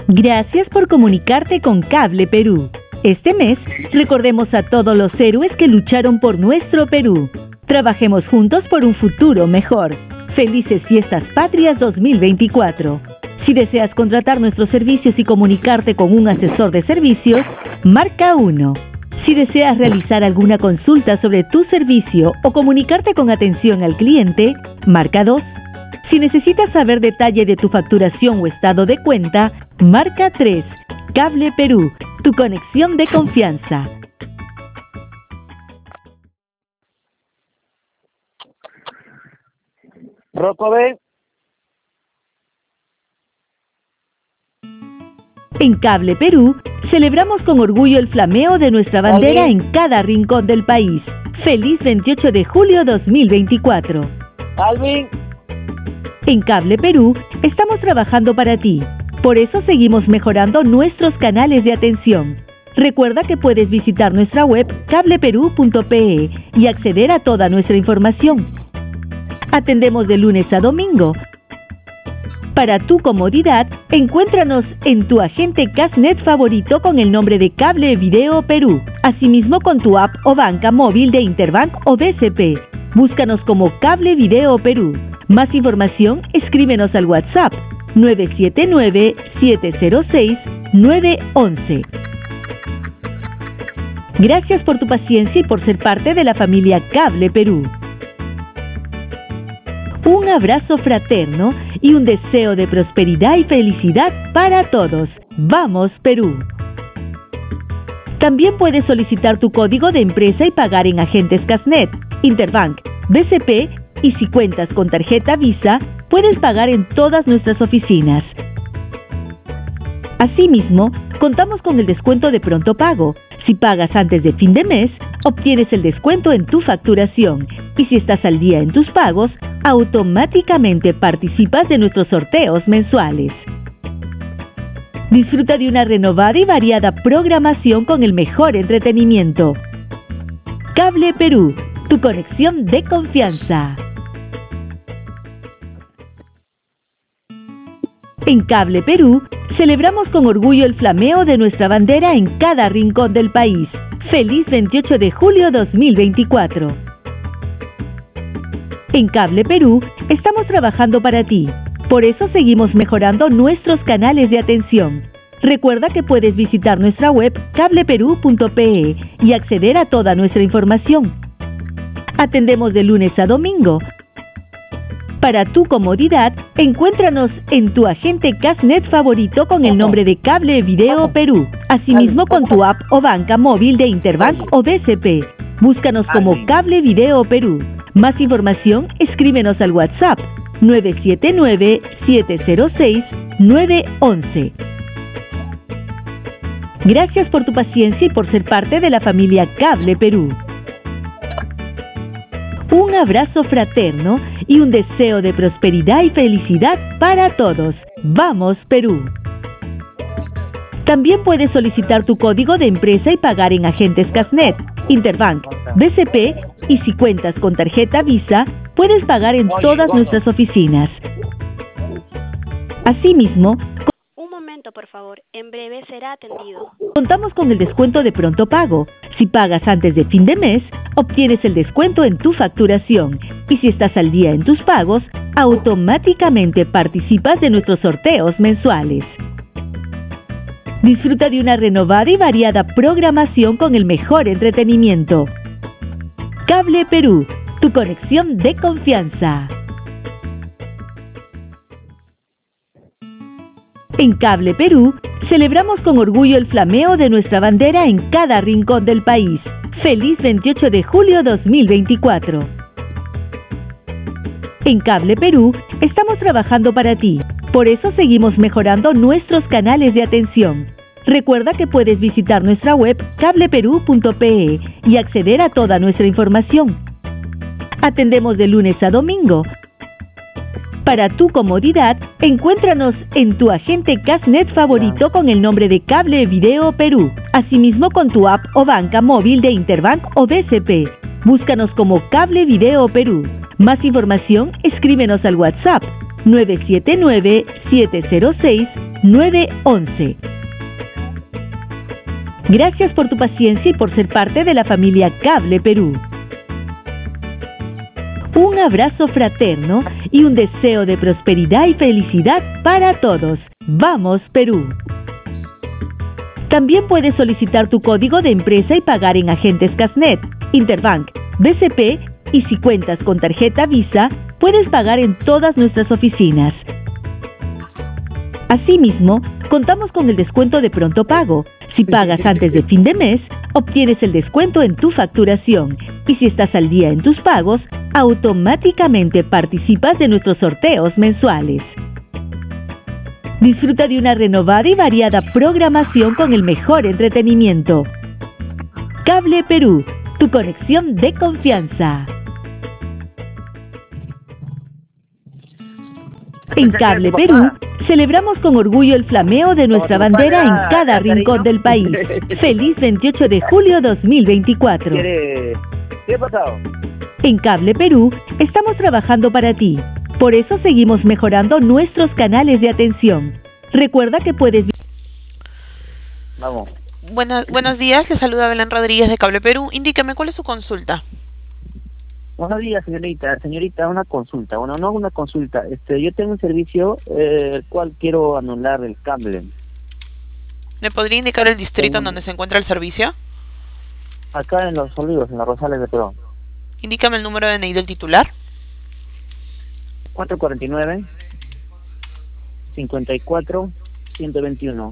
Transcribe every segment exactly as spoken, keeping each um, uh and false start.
Gracias por comunicarte con Cable Perú. Este mes, recordemos a todos los héroes que lucharon por nuestro Perú. Trabajemos juntos por un futuro mejor. Felices Fiestas Patrias dos mil veinticuatro. Si deseas contratar nuestros servicios y comunicarte con un asesor de servicios, marca uno. Si deseas realizar alguna consulta sobre tu servicio o comunicarte con atención al cliente, marca dos. Si necesitas saber detalle de tu facturación o estado de cuenta, marca tres. Cable Perú, tu conexión de confianza. Rocobé. En Cable Perú, celebramos con orgullo el flameo de nuestra bandera Alvin. en cada rincón del país. Feliz veintiocho de julio dos mil veinticuatro. Alvin. En Cable Perú, estamos trabajando para ti. Por eso seguimos mejorando nuestros canales de atención. Recuerda que puedes visitar nuestra web cable perú punto pe y acceder a toda nuestra información. Atendemos de lunes a domingo. Para tu comodidad, encuéntranos en tu agente Casnet favorito con el nombre de Cable Video Perú. Asimismo con tu app o banca móvil de Interbank o B C P. Búscanos como Cable Video Perú. Más información, escríbenos al WhatsApp nueve siete nueve, siete cero seis, nueve uno uno. Gracias por tu paciencia y por ser parte de la familia Cable Perú. Un abrazo fraterno y un deseo de prosperidad y felicidad para todos. ¡Vamos, Perú! También puedes solicitar tu código de empresa y pagar en agentes Casnet, Interbank, B C P y si cuentas con tarjeta Visa, puedes pagar en todas nuestras oficinas. Asimismo, contamos con el descuento de pronto pago. Si pagas antes de fin de mes, obtienes el descuento en tu facturación. Y si estás al día en tus pagos, automáticamente participas de nuestros sorteos mensuales. Disfruta de una renovada y variada programación con el mejor entretenimiento. Cable Perú, tu conexión de confianza. En Cable Perú, celebramos con orgullo el flameo de nuestra bandera en cada rincón del país. Feliz veintiocho de julio dos mil veinticuatro. En Cable Perú, estamos trabajando para ti. Por eso seguimos mejorando nuestros canales de atención. Recuerda que puedes visitar nuestra web cable perú punto pe y acceder a toda nuestra información. Atendemos de lunes a domingo. Para tu comodidad, encuéntranos en tu agente Casnet favorito con el nombre de Cable Video Perú. Asimismo con tu app o banca móvil de Interbank o B C P. Búscanos como Cable Video Perú. Más información, escríbenos al WhatsApp nueve siete nueve, siete cero seis, nueve uno uno. Gracias por tu paciencia y por ser parte de la familia Cable Perú. Un abrazo fraterno y un deseo de prosperidad y felicidad para todos. ¡Vamos, Perú! También puedes solicitar tu código de empresa y pagar en agentes Casnet, Interbank, B C P y si cuentas con tarjeta Visa, puedes pagar en todas nuestras oficinas. Asimismo, Un momento, por favor. En breve será atendido. contamos con el descuento de pronto pago. Si pagas antes de fin de mes, obtienes el descuento en tu facturación. Y si estás al día en tus pagos, automáticamente participas de nuestros sorteos mensuales. Disfruta de una renovada y variada programación con el mejor entretenimiento. Cable Perú, tu conexión de confianza. En Cable Perú, celebramos con orgullo el flameo de nuestra bandera en cada rincón del país. Feliz veintiocho de julio dos mil veinticuatro. En Cable Perú, estamos trabajando para ti. Por eso seguimos mejorando nuestros canales de atención. Recuerda que puedes visitar nuestra web cable perú punto pe y acceder a toda nuestra información. Atendemos de lunes a domingo. Para tu comodidad, encuéntranos en tu agente Casnet favorito con el nombre de Cable Video Perú. Asimismo con tu app o banca móvil de Interbank o B C P. Búscanos como Cable Video Perú. Más información, escríbenos al WhatsApp nueve siete nueve, siete cero seis, nueve once. Gracias por tu paciencia y por ser parte de la familia Cable Perú. Un abrazo fraterno y un deseo de prosperidad y felicidad para todos. ¡Vamos, Perú! También puedes solicitar tu código de empresa y pagar en agentes Casnet, Interbank, B C P y si cuentas con tarjeta Visa, puedes pagar en todas nuestras oficinas. Asimismo, contamos con el descuento de pronto pago. Si pagas antes de fin de mes, obtienes el descuento en tu facturación. Y si estás al día en tus pagos, automáticamente participas de nuestros sorteos mensuales. Disfruta de una renovada y variada programación con el mejor entretenimiento. Cable Perú, tu conexión de confianza. En Cable Perú, celebramos con orgullo el flameo de nuestra bandera en cada rincón del país. Feliz veintiocho de julio dos mil veinticuatro. ¿Qué ha pasado? En Cable Perú, estamos trabajando para ti. Por eso seguimos mejorando nuestros canales de atención. Recuerda que puedes... Vamos. Buenas, buenos días, le saluda Belén Rodríguez de Cable Perú. Indíqueme, ¿cuál es su consulta? Buenos días, señorita. Señorita, una consulta. Bueno, no una consulta. Este, yo tengo un servicio, eh, el cual quiero anular el cable. ¿Me podría indicar el distrito Tengo... en donde se encuentra el servicio? Acá en Los Olivos, en las Rosales de Perú. Indícame el número de N I del titular. cuatro cuatro nueve, cinco cuatro, ciento veintiuno.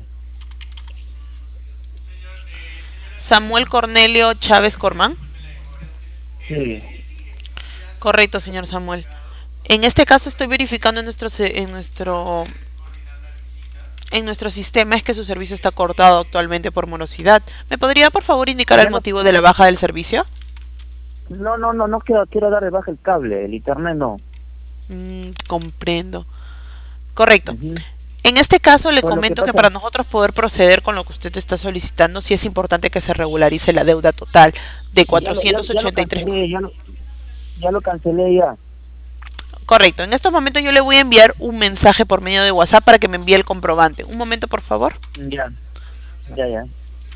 Samuel Cornelio Chávez Cormán. Sí. Correcto, señor Samuel. En este caso estoy verificando en nuestro en nuestro en nuestro sistema es que su servicio está cortado actualmente por morosidad. ¿Me podría por favor indicar el motivo de la baja del servicio? No, no, no, no quiero, quiero dar de baja el cable, el internet no. Mm, comprendo. Correcto. Uh-huh. En este caso le Bueno, comento que que para nosotros poder proceder con lo que usted está solicitando, sí es importante que se regularice la deuda total de cuatrocientos ochenta y tres. Ya lo, ya, ya, ya, lo, ya lo cancelé ya. Correcto. En estos momentos yo le voy a enviar un mensaje por medio de WhatsApp para que me envíe el comprobante. Un momento, por favor. Ya, ya, ya.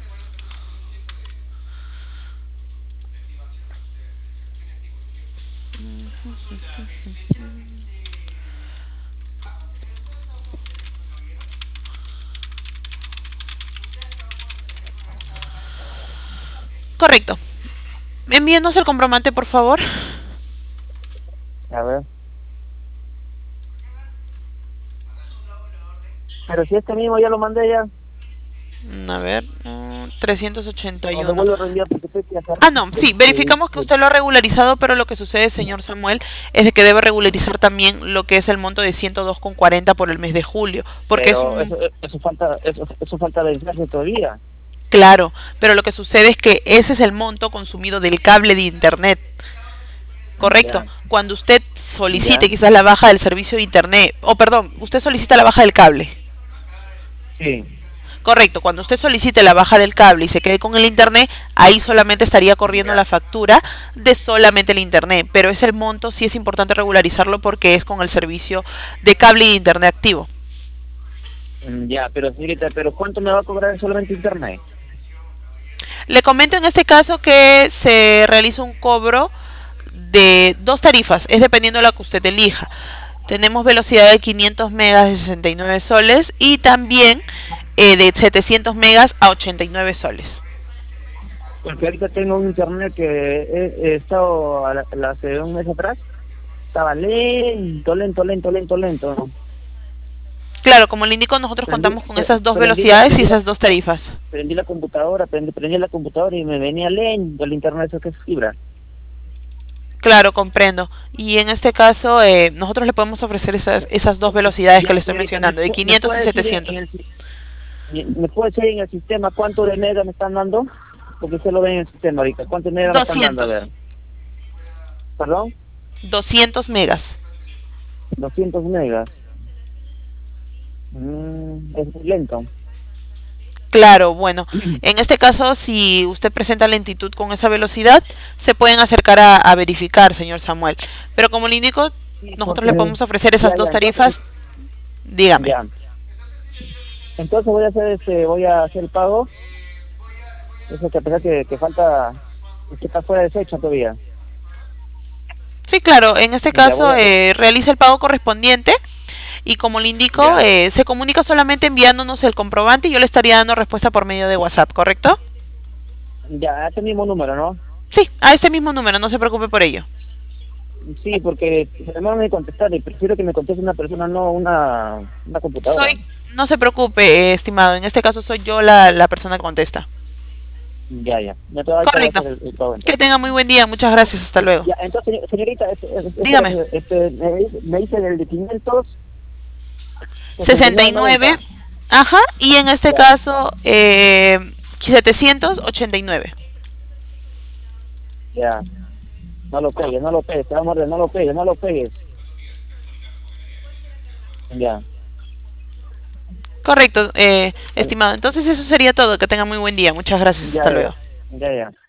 Correcto. Envíenos el comprobante, por favor. A ver. Pero si este mismo ya lo mandé ya. A ver, uh, trescientos ochenta y uno. No, no ah, no, sí, verificamos que usted lo ha regularizado, pero lo que sucede, señor Samuel, es de que debe regularizar también lo que es el monto de ciento dos con cuarenta por el mes de julio. Porque pero es un... eso, eso falta eso, eso falta vencerse todavía. Claro, pero lo que sucede es que ese es el monto consumido del cable de internet. Correcto. Ya. Cuando usted solicite ya. quizás la baja del servicio de internet, o oh, perdón, usted solicita la baja del cable. Sí. Correcto, cuando usted solicite la baja del cable y se quede con el internet, ahí solamente estaría corriendo la factura de solamente el internet, pero es el monto, sí es importante regularizarlo porque es con el servicio de cable y de internet activo. Ya, pero señorita, pero ¿cuánto me va a cobrar solamente internet? Le comento en este caso que se realiza un cobro de dos tarifas, es dependiendo de la que usted elija. Tenemos velocidad de quinientos megas de sesenta y nueve soles y también eh, de setecientos megas a ochenta y nueve soles. Porque ahorita tengo un internet que he, he estado a la, la, hace un mes atrás, estaba lento, lento, lento, lento, lento. Claro, como le indico, nosotros prendí, contamos con esas dos prendí, velocidades prendí, y esas dos tarifas. Prendí la computadora, prendí, prendí la computadora y me venía lento el internet, eso que es fibra. Claro, comprendo. Y en este caso, eh, nosotros le podemos ofrecer esas esas dos velocidades ya, que le estoy mencionando, de quinientos y setecientos. El, ¿Me puede decir en el sistema cuánto de mega me están dando? Porque usted lo ve en el sistema ahorita. ¿Cuánto de mega me están dando? A ver. ¿Perdón? doscientos megas. doscientos megas. Mm, es muy lento. Claro, bueno, en este caso, si usted presenta lentitud con esa velocidad, se pueden acercar a, a verificar, señor Samuel. Pero como le indico, nosotros le podemos ofrecer esas ya, dos ya, tarifas. Ya, dígame. Ya. Entonces voy a hacer este, voy a hacer el pago. Eso que a pesar que, que falta, que está fuera de fecha todavía. Sí, claro, en este Ya voy caso a... eh, realiza el pago correspondiente y como le indico, Ya, eh, se comunica solamente enviándonos el comprobante y yo le estaría dando respuesta por medio de WhatsApp, ¿correcto? ya, este mismo número, ¿no? Sí, a este mismo número, no se preocupe por ello. Sí, porque se demoran en contestar y prefiero que me conteste una persona, no una, una computadora. Soy, no se preocupe, eh, estimado, en este caso soy yo la, la persona que contesta. Ya, ya. Ya te voy a Correcto. hacer el, el pago Que entonces. tenga muy buen día, muchas gracias, hasta luego. Ya, entonces, señor- señorita, este, este, Dígame. este, este, me, dice- me dice del de quinientos sesenta y sesenta y nueve nueve, noventa. ajá, y en este Ya, caso eh, setecientos ochenta y nueve. ya. No lo pegues, no lo pegues, te va a morder, no lo pegues, no lo pegues. Ya. Correcto, eh, estimado. Entonces eso sería todo. Que tenga muy buen día. Muchas gracias. Ya, Hasta ya. luego. Ya, ya.